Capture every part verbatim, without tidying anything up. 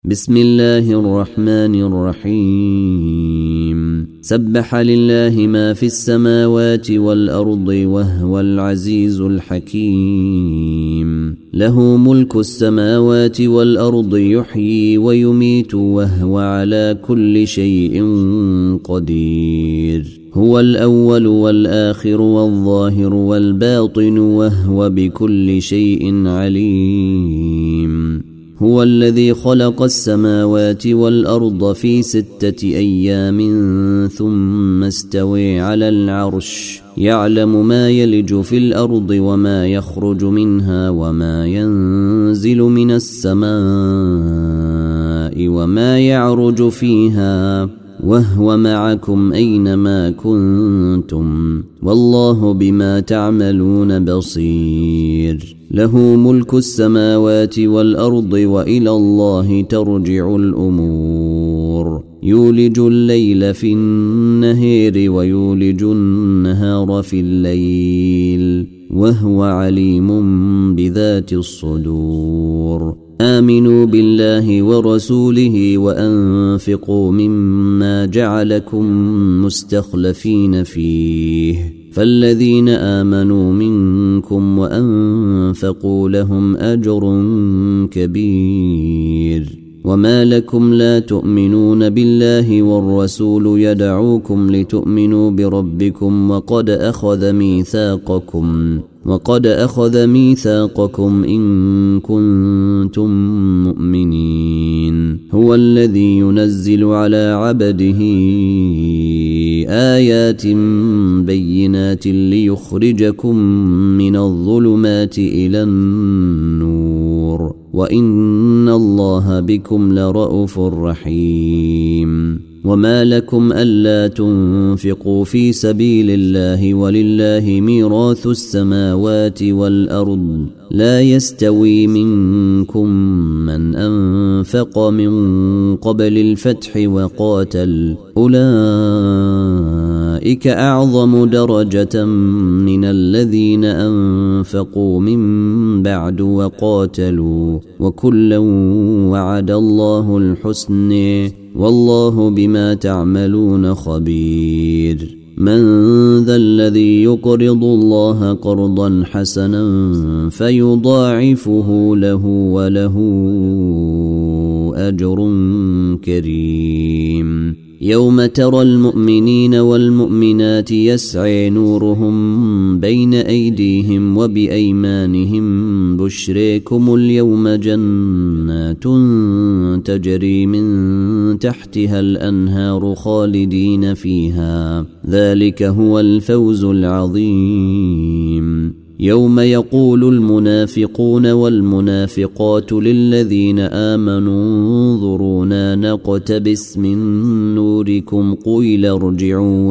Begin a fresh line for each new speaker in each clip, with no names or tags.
بسم الله الرحمن الرحيم سبح لله ما في السماوات والأرض وهو العزيز الحكيم له ملك السماوات والأرض يحيي ويميت وهو على كل شيء قدير هو الأول والآخر والظاهر والباطن وهو بكل شيء عليم هو الذي خلق السماوات والأرض في ستة أيام ثم استوى على العرش يعلم ما يلج في الأرض وما يخرج منها وما ينزل من السماء وما يعرج فيها وهو معكم أينما كنتم والله بما تعملون بصير له ملك السماوات والأرض وإلى الله ترجع الأمور يولج الليل في النهار ويولج النهار في الليل وهو عليم بذات الصدور آمنوا بالله ورسوله وأنفقوا مما جعلكم مستخلفين فيه فالذين آمنوا منكم وأنفقوا لهم أجر كبير وما لكم لا تؤمنون بالله والرسول يدعوكم لتؤمنوا بربكم وقد أخذ ميثاقكم وقد أخذ ميثاقكم إن كنتم مؤمنين هو الذي ينزل على عبده آيات بينات ليخرجكم من الظلمات إلى النور وإن الله بكم لرءوف رحيم وما لكم ألا تنفقوا في سبيل الله ولله ميراث السماوات والأرض لا يستوي منكم من أنفق من قبل الفتح وقاتل أولئك أعظم درجة من الذين أنفقوا من بعد وقاتلوا وكلا وعد الله الحسن والله بما تعملون خبير من ذا الذي يقرض الله قرضا حسنا فيضاعفه له وله أجر كريم يوم ترى المؤمنين والمؤمنات يسعى نورهم بين أيديهم وبأيمانهم بشريكم اليوم جنات تجري من تحتها الأنهار خالدين فيها ذلك هو الفوز العظيم يوم يقول المنافقون والمنافقات للذين آمنوا انظرونا نقتبس من نوركم قيل ارجعوا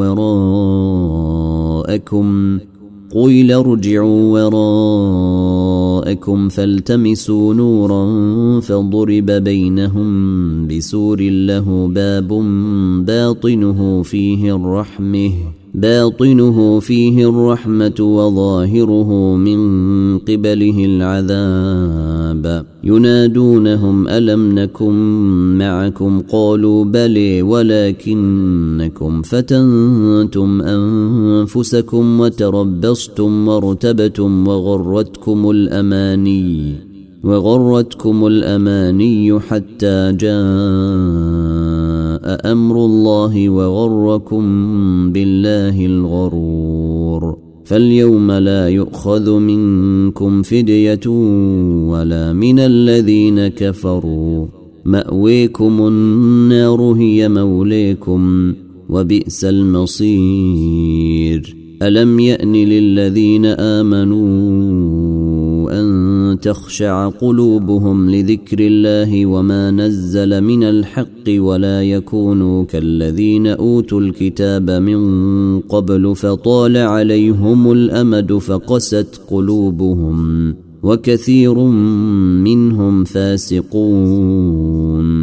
وراءكم قيل ارجعوا وراءكم فالتمسوا نورا فضرب بينهم بسور له باب باطنه فيه الرحمة باطنه فيه الرحمة وظاهره من قبله العذاب ينادونهم ألم نكن معكم قالوا بلى ولكنكم فتنتم أنفسكم وتربصتم وارتبتم وغرتكم الأماني وغرتكم الأماني حتى جاء أمر الله وغركم بالله الغرور فاليوم لا يؤخذ منكم فدية ولا من الذين كفروا مأويكم النار هي موليكم وبئس المصير ألم يأن للذين آمنوا أن تخشع قلوبهم لذكر الله وما نزل من الحق ولا يكونوا كالذين أوتوا الكتاب من قبل فطال عليهم الأمد فقست قلوبهم وكثير منهم فاسقون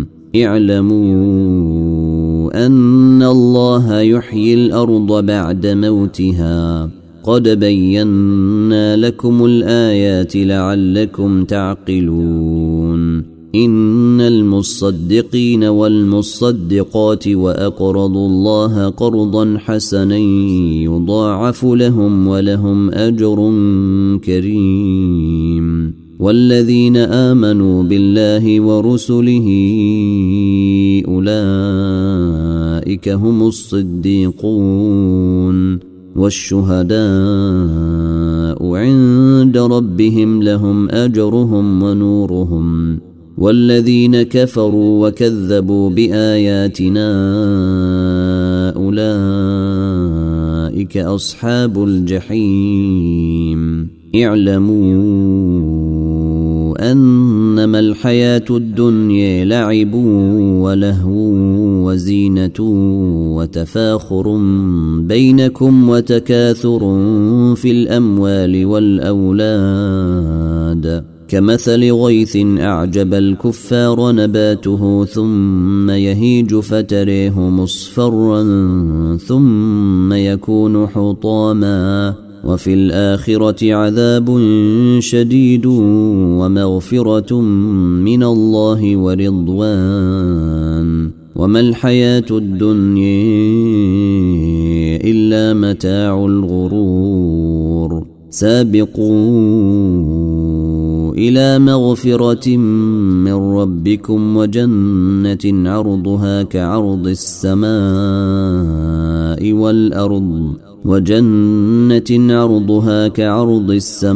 اعلموا أن الله يحيي الأرض بعد موتها قد بينا لكم الآيات لعلكم تعقلون إن المصدقين والمصدقات وأقرضوا الله قرضا حسنا يضاعف لهم ولهم أجر كريم. والذين آمنوا بالله ورسله أولئك هم الصديقون والشهداء عند ربهم لهم أجرهم ونورهم. والذين كفروا وكذبوا بآياتنا أولئك أصحاب الجحيم. اعلموا أنما الحياة الدنيا لعب ولهو وزينة وتفاخر بينكم وتكاثر في الأموال والأولاد كمثل غيث أعجب الكفار نباته ثم يهيج فتريه مصفرا ثم يكون حطاما وفي الآخرة عذاب شديد ومغفرة من الله ورضوان وما الحياة الدنيا إلا متاع الغرور. سابقوا إلى مغفرة من ربكم وجنة عرضها كعرض السماء والأرض وجنة عرضها كعرض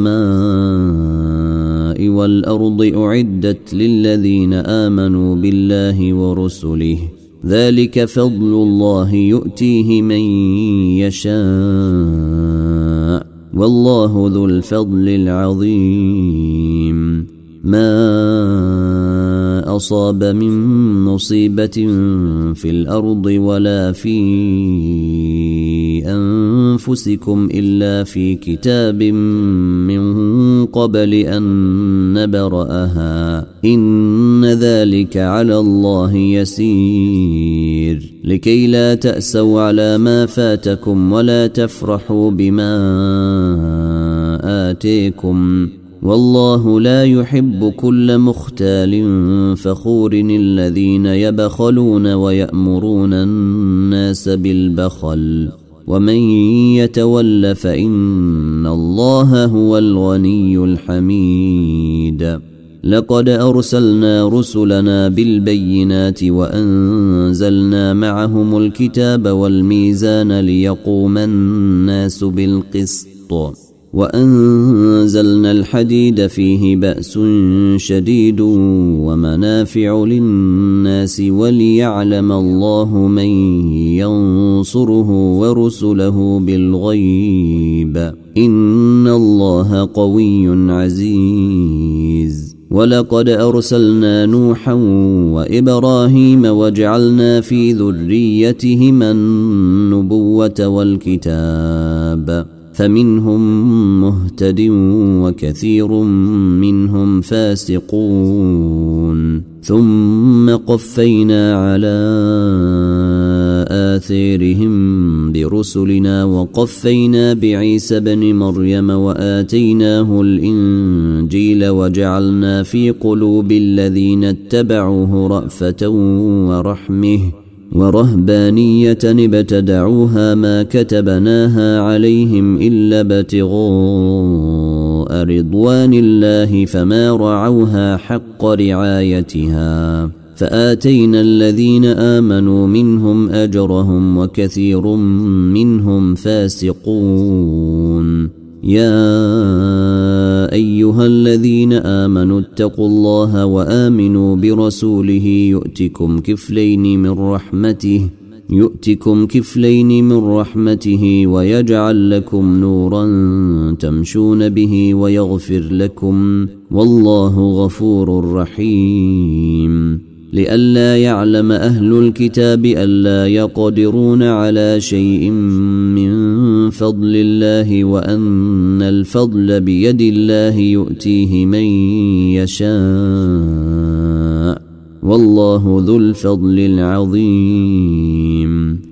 السماء والأرض أعدت للذين آمنوا بالله ورسله ذلك فضل الله يؤتيه من يشاء والله ذو الفضل العظيم. ما أصاب من مصيبة في الأرض ولا في أنفسكم إلا في كتاب من قبل أن نبرأها إن ذلك على الله يسير. لكي لا تأسوا على ما فاتكم ولا تفرحوا بما آتيكم والله لا يحب كل مختال فخور الذين يبخلون ويأمرون الناس بالبخل ومن يتول فإن الله هو الغني الحميد. لقد أرسلنا رسلنا بالبينات وأنزلنا معهم الكتاب والميزان ليقوم الناس بالقسط وأنزلنا الحديد فيه بأس شديد ومنافع للناس وليعلم الله من ينصره ورسله بالغيب إن الله قوي عزيز. ولقد أرسلنا نوحا وإبراهيم وجعلنا في ذريتهما النبوة والكتاب فمنهم مهتد وكثير منهم فاسقون. ثم قفينا على آثارهم برسلنا وقفينا بعيسى بن مريم وآتيناه الإنجيل وجعلنا في قلوب الذين اتبعوه رأفة ورحمة ورهبانية ابتدعوها ما كتبناها عليهم إلا ابتغاء رضوان الله فما رعوها حق رعايتها فآتينا الذين آمنوا منهم أجرهم وكثير منهم فاسقون. يا أيها الذين آمنوا اتقوا الله وآمنوا برسوله يؤتكم كفلين من رحمته يؤتكم كفلين من رحمته ويجعل لكم نورا تمشون به ويغفر لكم والله غفور رحيم. لئلا يعلم أهل الكتاب ألا يقدرون على شيء من فضل الله وأن الفضل بيد الله يؤتيه من يشاء والله ذو الفضل العظيم.